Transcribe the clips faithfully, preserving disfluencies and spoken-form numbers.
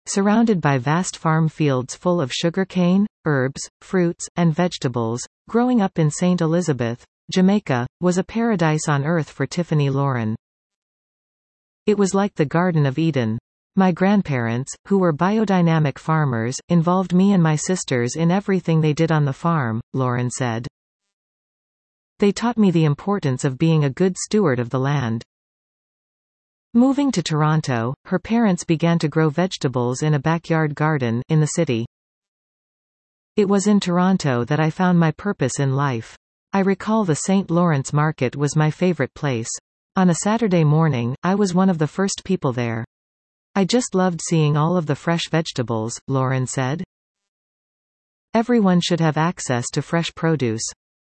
Surrounded by vast farm fields full of sugarcane, herbs, fruits, and vegetables, growing up in Saint Elizabeth, Jamaica, was a paradise on earth for Tiffany Lauren. It was like the Garden of Eden. My grandparents, who were biodynamic farmers, involved me and my sisters in everything they did on the farm, Lauren said. They taught me the importance of being a good steward of the land. Moving to Toronto, her parents began to grow vegetables in a backyard garden in the city. It was in Toronto that I found my purpose in life. I recall the Saint Lawrence Market was my favorite place. On a Saturday morning, I was one of the first people there. I just loved seeing all of the fresh vegetables, Lauren said. Everyone should have access to fresh produce.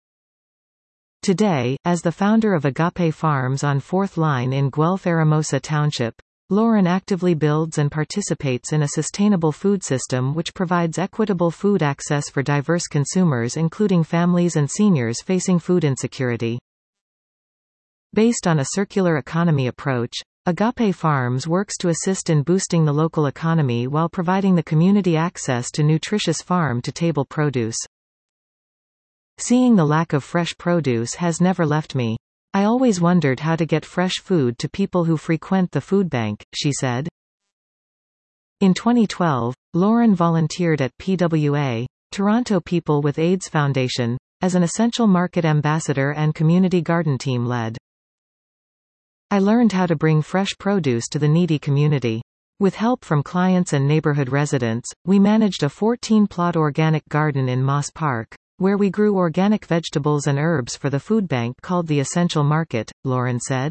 Today, as the founder of Agape Farms on Fourth Line in Guelph-Aramosa Township, Lauren actively builds and participates in a sustainable food system which provides equitable food access for diverse consumers including families and seniors facing food insecurity. Based on a circular economy approach, Agape Farms works to assist in boosting the local economy while providing the community access to nutritious farm-to-table produce. Seeing the lack of fresh produce has never left me. I always wondered how to get fresh food to people who frequent the food bank, she said. In twenty twelve, Lauren volunteered at P W A, Toronto People with AIDS Foundation, as an essential market ambassador and community garden team lead. I learned how to bring fresh produce to the needy community. With help from clients and neighborhood residents, we managed a fourteen-plot organic garden in Moss Park, where we grew organic vegetables and herbs for the food bank called the Essential Market, Lauren said.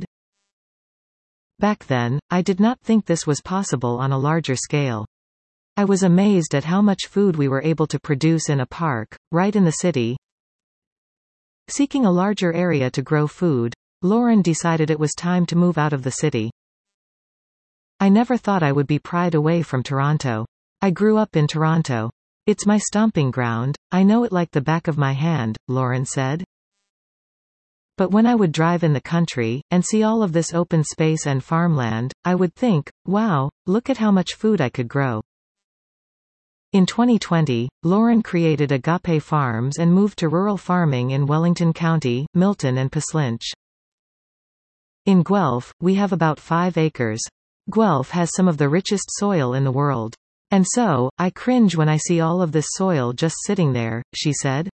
Back then, I did not think this was possible on a larger scale. I was amazed at how much food we were able to produce in a park, right in the city. Seeking a larger area to grow food, Lauren decided it was time to move out of the city. I never thought I would be pried away from Toronto. I grew up in Toronto. It's my stomping ground, I know it like the back of my hand, Lauren said. But when I would drive in the country, and see all of this open space and farmland, I would think, wow, look at how much food I could grow. In twenty twenty, Lauren created Agape Farms and moved to rural farming in Wellington County, Milton and Paslinch. In Guelph, we have about five acres. Guelph has some of the richest soil in the world. And so, I cringe when I see all of this soil just sitting there, she said.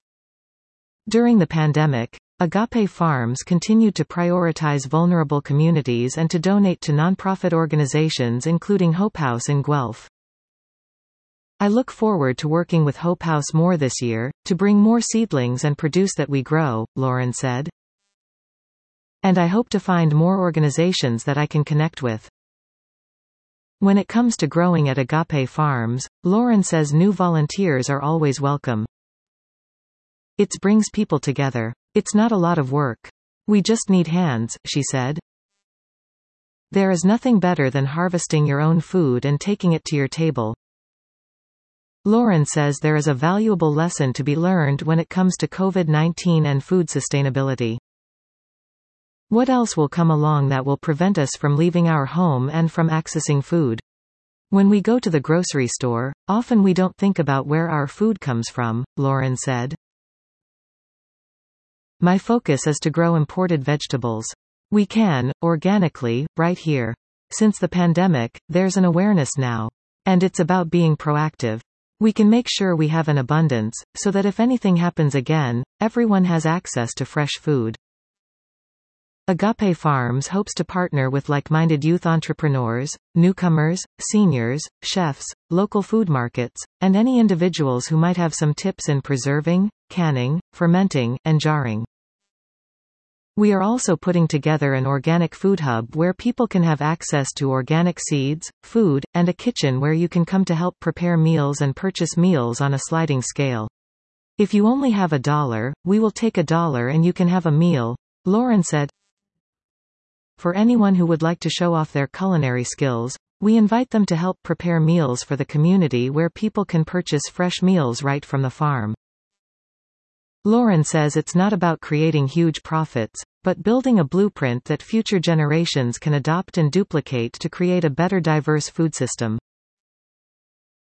During the pandemic, Agape Farms continued to prioritize vulnerable communities and to donate to nonprofit organizations including Hope House in Guelph. I look forward to working with Hope House more this year, to bring more seedlings and produce that we grow, Lauren said. And I hope to find more organizations that I can connect with. When it comes to growing at Agape Farms, Lauren says new volunteers are always welcome. It brings people together. It's not a lot of work. We just need hands, she said. There is nothing better than harvesting your own food and taking it to your table. Lauren says there is a valuable lesson to be learned when it comes to COVID nineteen and food sustainability. What else will come along that will prevent us from leaving our home and from accessing food? When we go to the grocery store, often we don't think about where our food comes from, Lauren said. My focus is to grow imported vegetables. We can, organically, right here. Since the pandemic, there's an awareness now. And it's about being proactive. We can make sure we have an abundance, so that if anything happens again, everyone has access to fresh food. Agape Farms hopes to partner with like-minded youth entrepreneurs, newcomers, seniors, chefs, local food markets, and any individuals who might have some tips in preserving, canning, fermenting, and jarring. We are also putting together an organic food hub where people can have access to organic seeds, food, and a kitchen where you can come to help prepare meals and purchase meals on a sliding scale. If you only have a dollar, we will take a dollar and you can have a meal, Lauren said. For anyone who would like to show off their culinary skills, we invite them to help prepare meals for the community where people can purchase fresh meals right from the farm. Lauren says it's not about creating huge profits, but building a blueprint that future generations can adopt and duplicate to create a better diverse food system.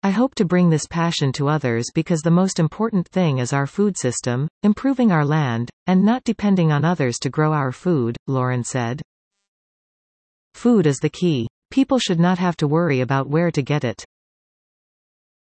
I hope to bring this passion to others because the most important thing is our food system, improving our land, and not depending on others to grow our food, Lauren said. Food is the key. People should not have to worry about where to get it.